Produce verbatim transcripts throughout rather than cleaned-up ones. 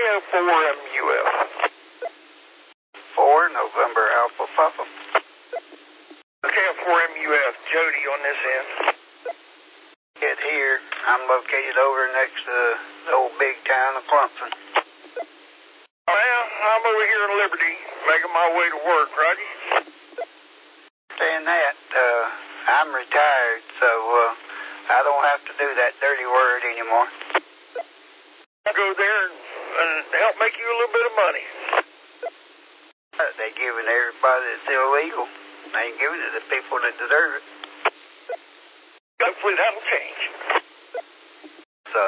O four M U F. four, November Alpha Papa. K O four M U F, Jody on this end. Get here. I'm located over next to the old big town of Clemson. Well, I'm over here in Liberty, making my way to work, Roger. Saying that, uh, I'm retired, so uh, I don't have to do that dirty word anymore. I go there and, and help make you a little bit of money. Uh, they giving everybody that's illegal. They ain't giving it to people that deserve it. Hopefully that'll change. So.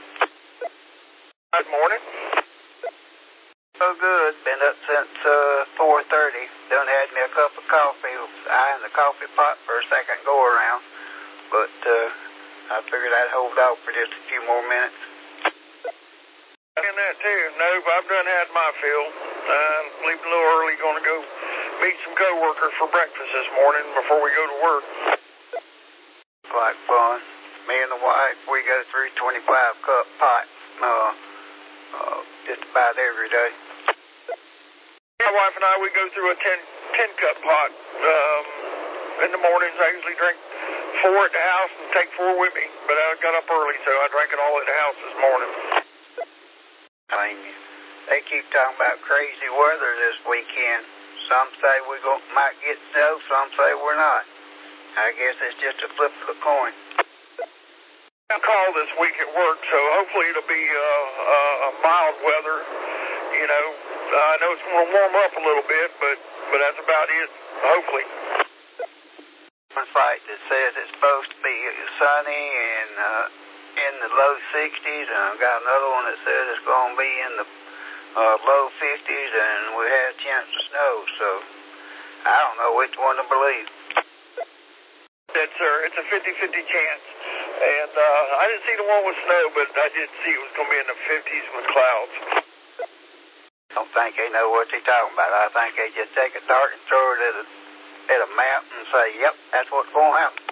Good morning. So good. Been up since uh, four thirty. Done had me a cup of coffee. I in the coffee pot for a second go around. But uh, I figured I'd hold out for just a few more minutes. And that too. No, I've done had my fill. I'm uh, leaving a little early. Going to go meet some co-workers for breakfast this morning before we go to work. Like fun. Me and the wife, we go through twenty-five cup pot uh, uh, just about every day. My wife and I, we go through a ten, ten cup pot. Um, in the mornings, I usually drink four at the house and take four with me. But I got up early, so I drank it all at the house this morning. I mean, they keep talking about crazy weather this weekend. Some say we go, might get snow, some say we're not. I guess it's just a flip of the coin. I call this week at work, so hopefully it'll be uh, uh, mild weather. You know, I know it's going to warm up a little bit, but but that's about it. Hopefully. One site that says it's supposed to be sunny and uh, in the low sixties, and I've got another one that says it's going to be in the uh, low fifties, and we had a chance of snow. So I don't know which one to believe. Yes, sir. It's a fifty-fifty chance. And uh, I didn't see the one with snow, but I did see it was going to be in the fifties with clouds. I don't think they know what they're talking about. I think they just take a dart and throw it at a, at a map and say, yep, that's what's going to happen.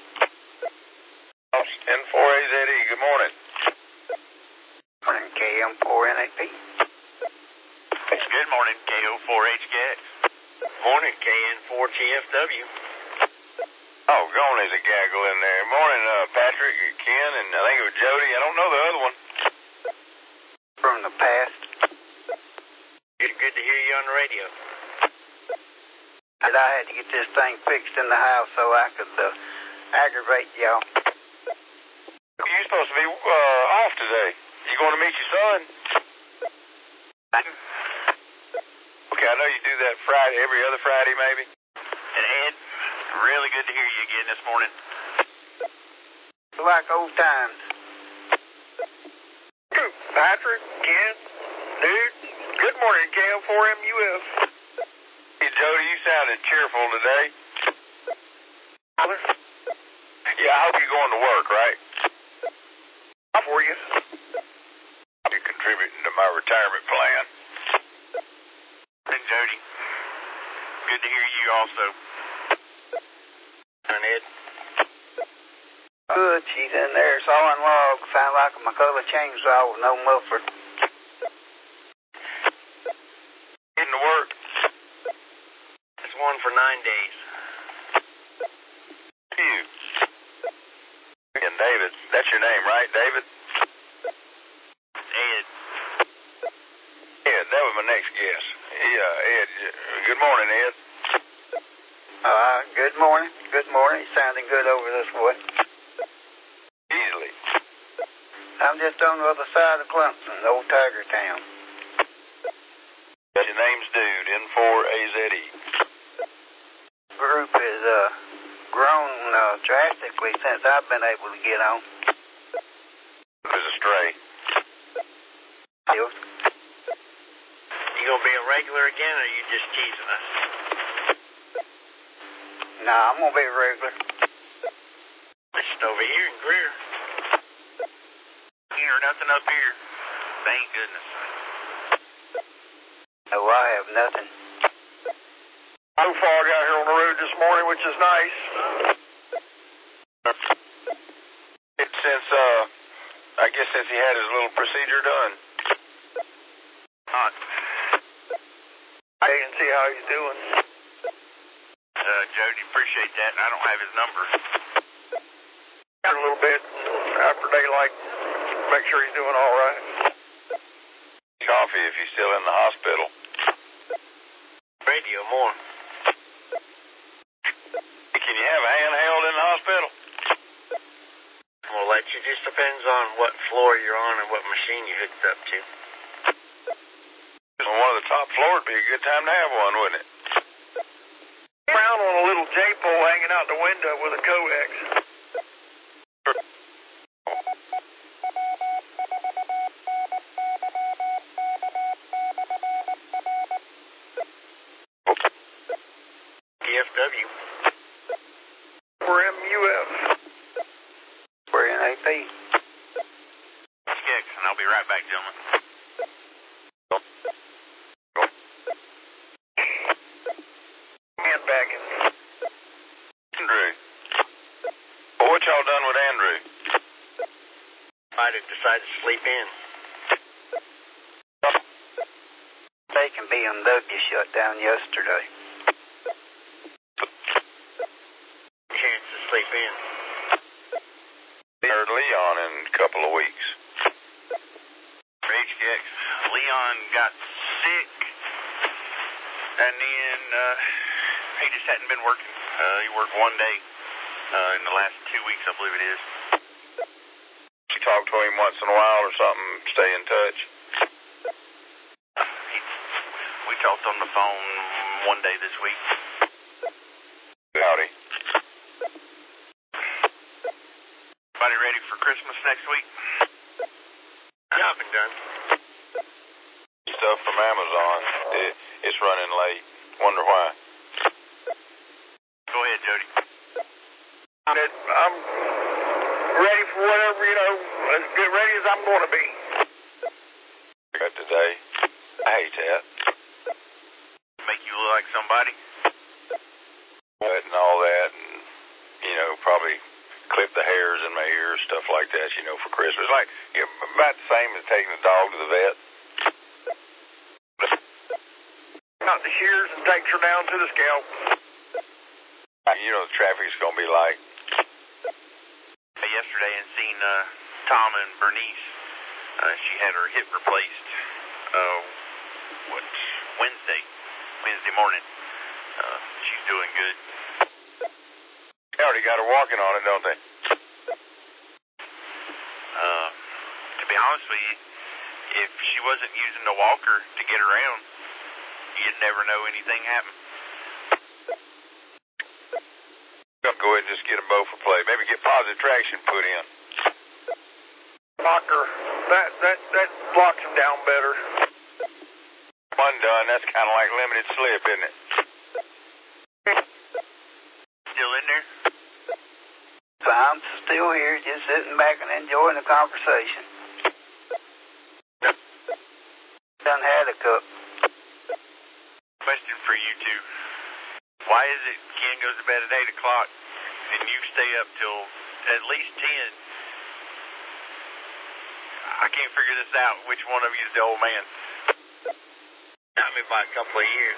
N four A Z E, good morning. Morning, K M four N A P. Good morning, K O four H K X. Morning, K N four T F W. Oh, gone is a gaggle in there. Morning, uh, Patrick, Ken, and I think it was Jody. I don't know the other one. From the past. It's good to hear you on the radio. And I had to get this thing fixed in the house so I could uh, aggravate y'all. You're supposed to be uh, off today. You going to meet your son? Okay, I know you do that Friday, every other Friday maybe. And Ed, really good to hear you again this morning. Like old times. Patrick, Ken, dude, good morning, K O four M U F. Hey, Jody, you sounded cheerful today. Yeah, I hope you're going to work, right? For you. You're contributing to my retirement plan. And Jody, good to hear you also. And Ed? Good, she's in there sawing logs. Sound like a McCullough chainsaw with no muffler. Getting to work? It's one for nine days. You. And David, that's your name, right, David? Ed. Ed, that was my next guess. Yeah, Ed. Good morning, Ed. Uh, good morning. Good morning. Sounding good over this way. Easily. I'm just on the other side of Clemson, old Tiger Town. Your name's Dude, N four A Z E. Group has uh, grown uh, drastically since I've been able to get on. There's a stray. You You gonna be a regular again, or you just teasing us? Nah, I'm gonna be regular. Just over here in Greer. Hear nothing up here. Thank goodness. No, I have nothing. No fog out here on the road this morning, which is nice. Since, uh, I guess since he had his little procedure done. how he's doing. Uh, Jody, appreciate that. I don't have his number. A little bit after daylight, make sure he's doing all right. Coffee if he's still in the hospital. Radio more. Can you have a handheld in the hospital? Well, that just depends on what floor you're on and what machine you hooked up to. On one of the top floors would be a good time to have one, wouldn't it? Around on a little J-pole hanging out the window with a coax. D F W. We're M U F. We're in A P. Six, and I'll be right back, gentlemen. And back in. Andrew. Well, what y'all done with Andrew? I decided to sleep in. Bacon B M W shut down yesterday. Chance to sleep in. Heard Leon in a couple of weeks. H K X. Leon got sick, and then uh, he just hadn't been working. Uh, he worked one day uh, in the last two weeks, I believe it is. You talk to him once in a while or something, stay in touch. He, we talked on the phone one day this week. Howdy. Everybody ready for Christmas next week? Shopping done. Stuff from Amazon. It, it's running late. Wonder why. Go ahead, Jody. I'm ready for whatever, you know, as good ready as I'm going to be. Got today. I hate that. Make you look like somebody? But and all that, and, you know, probably clip the hairs in my ears, stuff like that, you know, for Christmas. Like, you know, about the same as taking the dog to the vet. Got the shears and takes her down to the scalp. You know, the traffic's going to be like. Yesterday and seen uh, Tom and Bernice. Uh, she had her hip replaced. Uh, what Wednesday, Wednesday morning. Uh, she's doing good. They already got her walking on it, don't they? Uh, to be honest with you, if she wasn't using the walker to get around, you'd never know anything happened. Go ahead and just get them both for play. Maybe get positive traction put in. Locker. That, that, that blocks him down better. One done. That's kind of like limited slip, isn't it? Still in there? So I'm still here, just sitting back and enjoying the conversation. Done had a cup. Question for you two. Why is it Ken goes to bed at eight o'clock and you stay up till at least ten? I can't figure this out. Which one of you is the old man? Got me by a couple of years.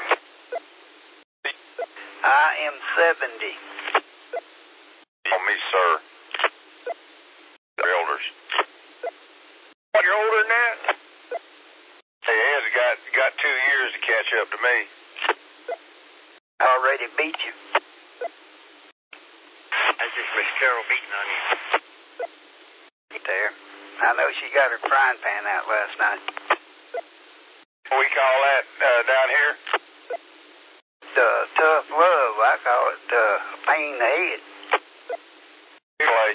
I am seventy. On me, sir. The elders. You're older than that? Hey, Ed's got, got two years to catch up to me. I already beat you. That's just Miss Carol beating on you. There. I know she got her frying pan out last night. What we call that uh, down here? The tough love, I call it uh, a pain in the head. Anyway.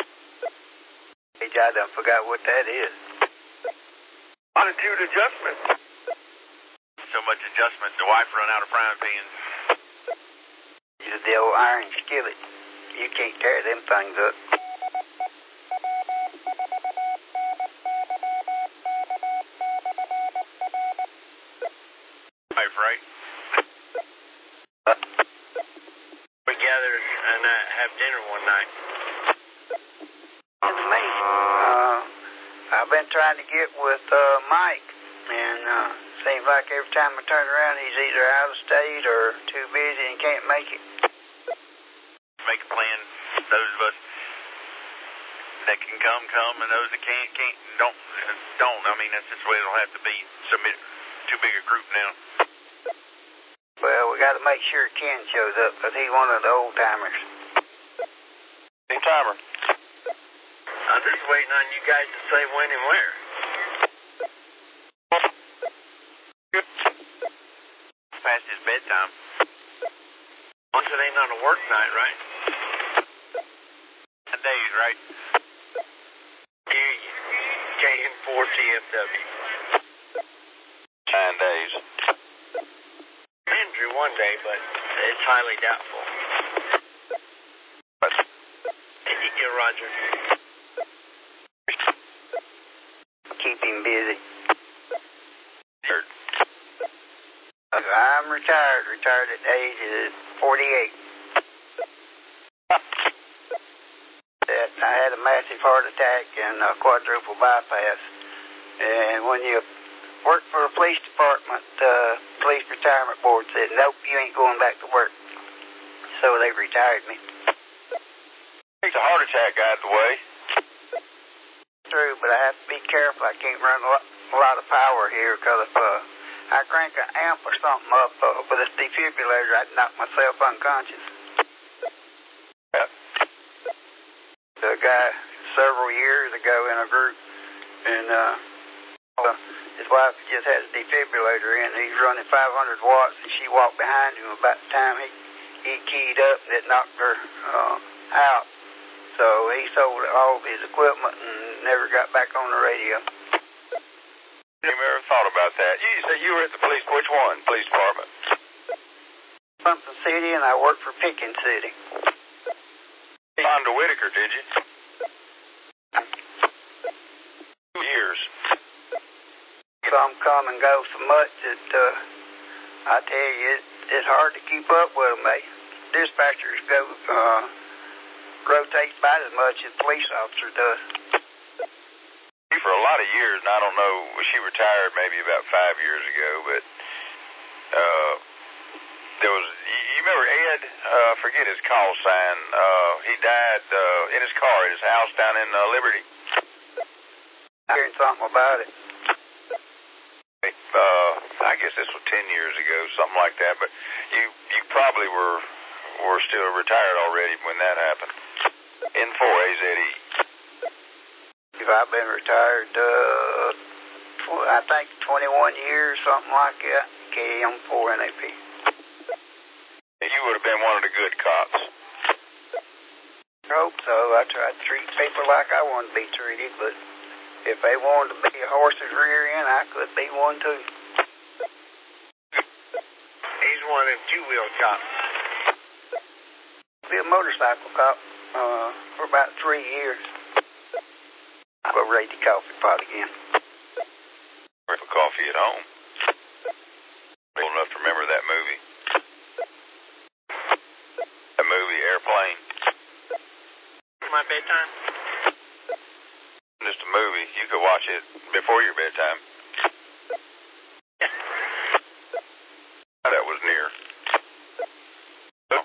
I done forgot what that is. Attitude adjustment. So much adjustment. The wife run out of frying pans. It's the old iron skillet. You can't tear them things up. Wife, right? We gathered and uh, have dinner one night. It's me. Uh, I've been trying to get with uh, Mike and uh, Seems like every time I turn around, he's either out of state or too busy and can't make it. Make a plan. Those of us that can come, come, and those that can't, can't. Don't, don't. I mean, that's just the way it'll have to be. Submit too big a group now. Well, we got to make sure Ken shows up, because he's one of the old-timers. Old-timer. I'm just waiting on you guys to say when and where. Past his bedtime. Once it ain't on a work night, right? A days, right? Hear you. K N four T F W. Nine days. Andrew one day, but it's highly doubtful. What? Yeah, Roger. Keep him busy. Third. I'm retired. Retired at the age of forty-eight. That I had a massive heart attack and a quadruple bypass. And when you work for a police department, uh, police retirement board said, nope, you ain't going back to work. So they retired me. Takes a heart attack out of the way. True, but I have to be careful. I can't run a lot, a lot of power here because if uh, I crank an amp or something up uh, with a defibrillator, I'd knock myself unconscious. Yeah. The guy several years ago in a group, and uh, uh, his wife just had a defibrillator in. He's running five hundred watts, and she walked behind him about the time he, he keyed up, and it knocked her uh, out. So he sold all of his equipment and never got back on the radio. You ever thought about that? You said you were at the police. Which one? Police department. Clemson City, and I worked for Pickens City. Fonda Whitaker, did you? Two years. Some come and go so much that uh, I tell you, it, it's hard to keep up with them. They, dispatchers go uh, rotate about as much as police officer does. For a lot of years, and I don't know, she retired maybe about five years ago, but uh, there was, you remember Ed, uh, forget his call sign, uh, he died uh, in his car at his house down in uh, Liberty. I'm hearing something about it. Uh, I guess this was ten years ago, something like that, but you you probably were were still retired already when that happened. N four A Z E. I've been retired, uh, tw- I think twenty-one years, something like that. K M four N A P. You would have been one of the good cops. I hope so. I try to treat people like I want to be treated, but if they wanted to be a horse's rear end, I could be one too. He's one of them two-wheel cops. Be a motorcycle cop uh, for about three years. I'll go raid the coffee pot again. Drink a coffee at home. Old enough to remember that movie. That movie, Airplane. My bedtime? Just a movie. You could watch it before your bedtime. That was near. So,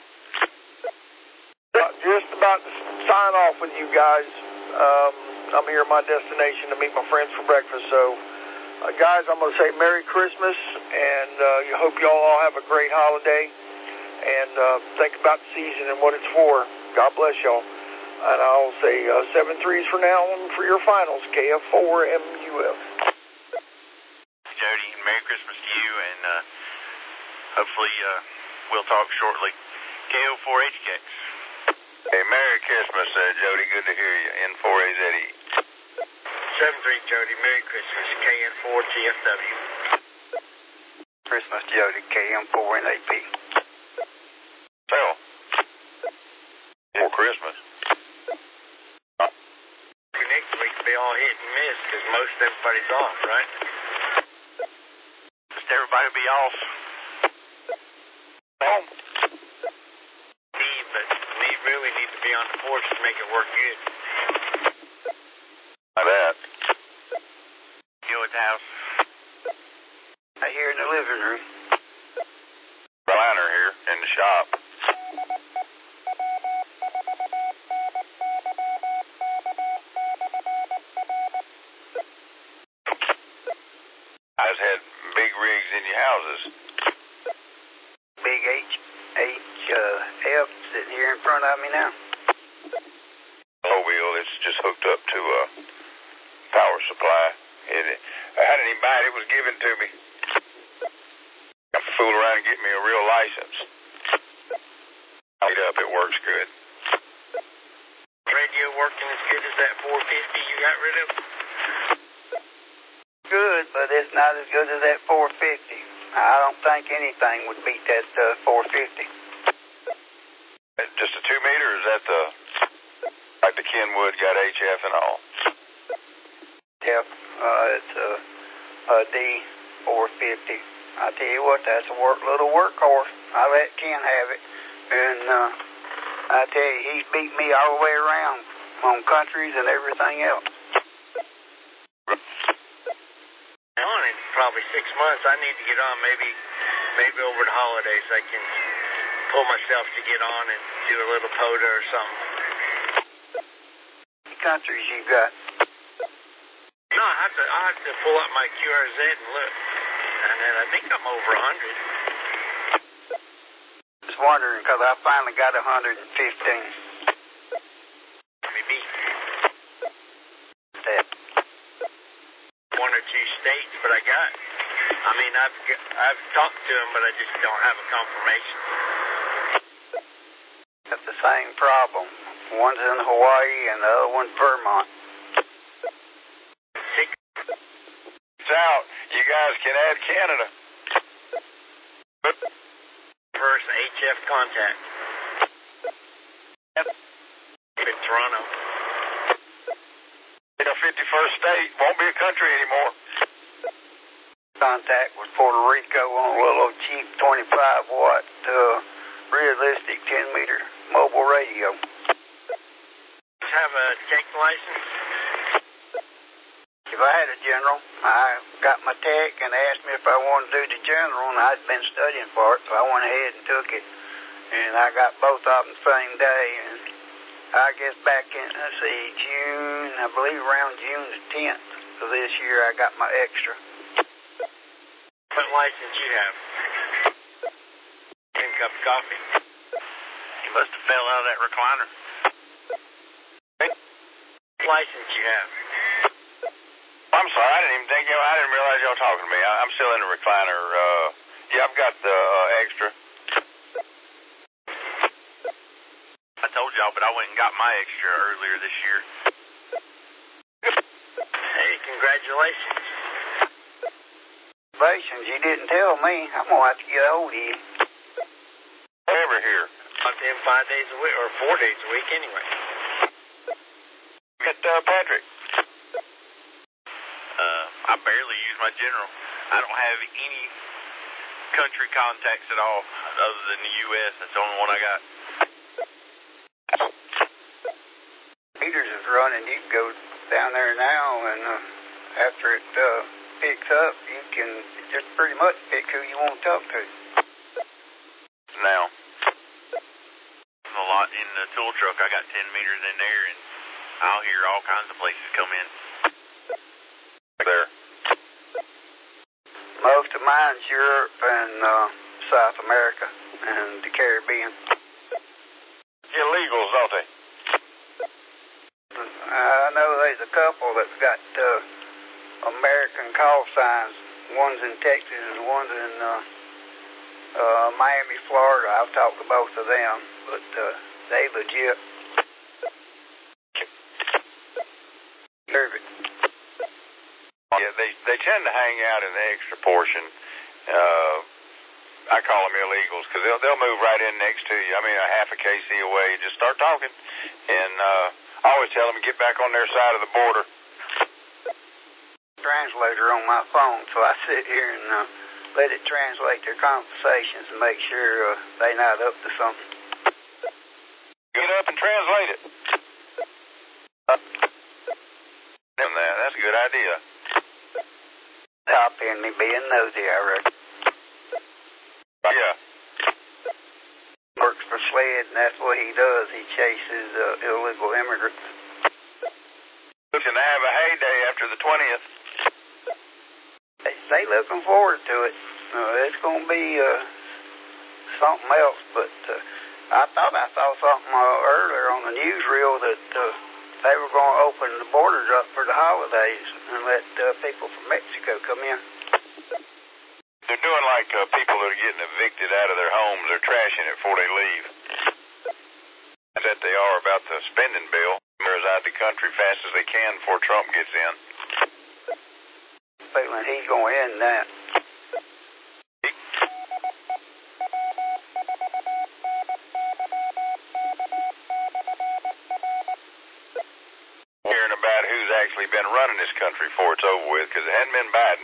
Just about to sign off with you guys. Um, I'm here at my destination to meet my friends for breakfast. So, uh, guys, I'm going to say Merry Christmas, and uh, you hope you all have a great holiday. And uh, think about the season and what it's for. God bless y'all. And I'll say uh, seven threes for now and for your finals, K F four M U F. Jody, Merry Christmas to you, and uh, hopefully uh, we'll talk shortly. K O four H K X. hey, Merry Christmas, uh, Jody. Good to hear you. N four A Z E. seven three, Jody. Merry Christmas. K N four T F W. Christmas, Jody. K M four N A P. Well, for Christmas. Next week will be all hit and miss because most everybody's off, right? Just everybody be off. Home. Need, but we really need to be on the porch to make it work good. Like that. You at the house? Right here in the living room. Recliner here in the shop. I just had big rigs in your houses. Big H, H, uh, F sitting here in front of me now. Mobile, it's just hooked up to a power supply. It, I hadn't even buy it, it was given to me. I fool around and get me a real license. Light up, it works good. Radio working as good as that four fifty you got rid of? Good, but it's not as good as that four fifty. I don't think anything would beat that uh, four fifty. Just a two meter, or is that the, like the Kenwood got H F and all? Yep, uh, it's a, a D four fifty. I tell you what, that's a work, little workhorse. I let Ken have it, and uh, I tell you, he's beat me all the way around on countries and everything else. On in probably six months. I need to get on. Maybe, maybe over the holidays I can pull myself to get on and do a little POTA or something. What countries you got? No, I have to. I have to pull up my Q R Z and look, and then I think I'm over a hundred. Just wondering because I finally got one hundred fifteen. Maybe That. one or two states, but I got. I mean, I've I've talked to them, but I just don't have a confirmation. That's the same problem. One's in Hawaii and the other one's Vermont. Six. It's out. You guys can add Canada. First H F contact. Yep. In Toronto. The fifty-first state won't be a country anymore. Contact with Puerto Rico on a little cheap twenty-five watt uh, realistic ten meter mobile radio. Have a tech license? If I had a general, I got my tech and asked me if I wanted to do the general, and I'd been studying for it, so I went ahead and took it. And I got both of them the same day, and I guess back in, let's see, June, I believe around June the tenth of this year, I got my extra. What license you have? Ten cup of coffee. You must have fell out of that recliner. What license you have? I'm sorry, I didn't even think, you know, I didn't realize y'all talking to me. I, I'm still in the recliner. Uh, yeah, I've got the uh, extra. I told y'all, but I went and got my extra earlier this year. Hey, congratulations. Congratulations, you didn't tell me. I'm going to have to get a hold of you. Over here. About them five days a week, or four days a week anyway. Get uh, Patrick. Uh, I barely use my general. I don't have any country contacts at all other than the U S. That's the only one I got. Meters is running. You can go down there now, and uh, after it uh, picks up, you can just pretty much pick who you want to talk to. Now. A lot in the tool truck. I got ten meters in there, and I'll hear all kinds of places come in. There. Most of mine's Europe and uh, South America and the Caribbean. Illegals, don't they? I know there's a couple that's got uh, American call signs. One's in Texas and one's in uh, uh, Miami, Florida. I've talked to both of them, but uh, they legit. Perfect. Yeah, they they tend to hang out in the extra portion. Uh, I call them illegals because they'll they'll move right in next to you. I mean, a half a K C away. Just start talking, and uh, I always tell them to get back on their side of the border. Translator on my phone, so I sit here and uh, let it translate their conversations and make sure uh, they not up to something. Get up and translate it. Uh, that. That's a good idea. Top in me being nosy, I reckon. Yeah. Works for SLED, and that's what he does. He chases uh, illegal immigrants. Looking to have a heyday after the twentieth. They say looking forward to it. Uh, it's going to be uh, something else, but uh, I thought I saw something uh, earlier on the newsreel that uh, they were going to open the borders up for the holidays and let uh, people from Mexico come in. They're doing like uh, people that are getting evicted out of their homes. They're trashing it before they leave. I bet they are about the spending bill. They're out the country fast as they can before Trump gets in. Feeling he's going to end that. Hearing about who's actually been running this country before it's over with, because it hadn't been Biden.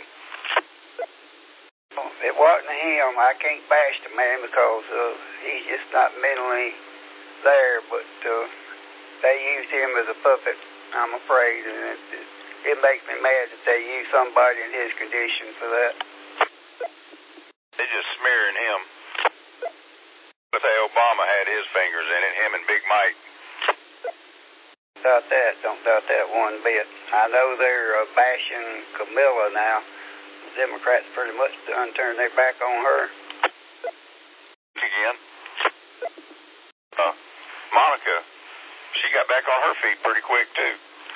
It wasn't him. I can't bash the man because uh, he's just not mentally there, but uh, they used him as a puppet, I'm afraid, and it, it, it makes me mad that they use somebody in his condition for that. They're just smearing him. But say Obama had his fingers in it, him and Big Mike. Doubt that. Don't doubt that one bit. I know they're uh, bashing Camilla now. The Democrats pretty much done turned their back on her. Again? Uh, Monica, she got back on her feet pretty quick, too.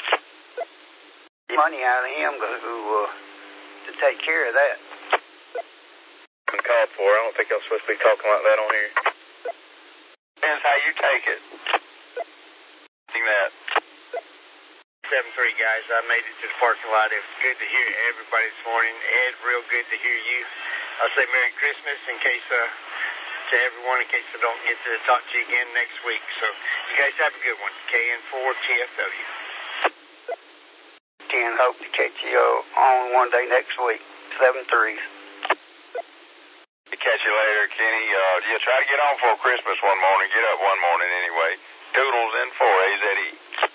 Money out of him to, uh, to take care of that. I'm called for. I don't think I'm supposed to be talking like that on here. Depends how you take it. Think that. seven three, guys. I made it to the parking lot. It was good to hear everybody this morning. Ed, real good to hear you. I'll say Merry Christmas in case, uh, to everyone, in case I don't get to talk to you again next week. So, you guys have a good one. K N four T F W. Ken, hope to catch you uh, on one day next week. seven threes. Catch you later, Kenny. Uh, yeah, try to get on for Christmas one morning. Get up one morning anyway. Toodles in for A Z E.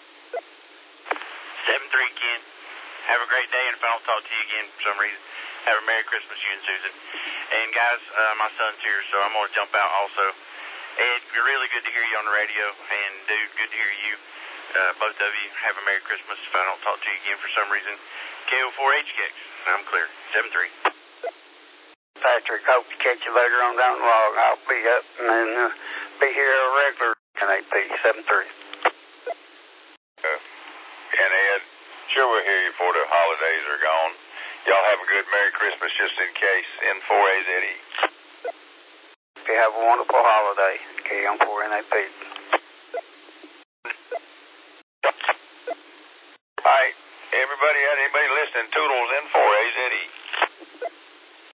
seven three, Ken. Have a great day, and if I don't talk to you again for some reason, have a Merry Christmas, you and Susan. And, guys, uh, my son's here, so I'm going to jump out also. Ed, really good to hear you on the radio, and, dude, good to hear you. Uh, both of you, have a Merry Christmas if I don't talk to you again for some reason. K O four H K X. I'm clear. seven three. Patrick, hope to catch you later on down the log. I'll be up and then uh, be here a regular N A P seven three. Uh, and Ed, sure we'll hear you before the holidays are gone. Y'all have a good Merry Christmas just in case. N four A Z E. Okay, have a wonderful holiday. K M four N A P. All right, everybody, anybody listening, Toodles N four A Z E.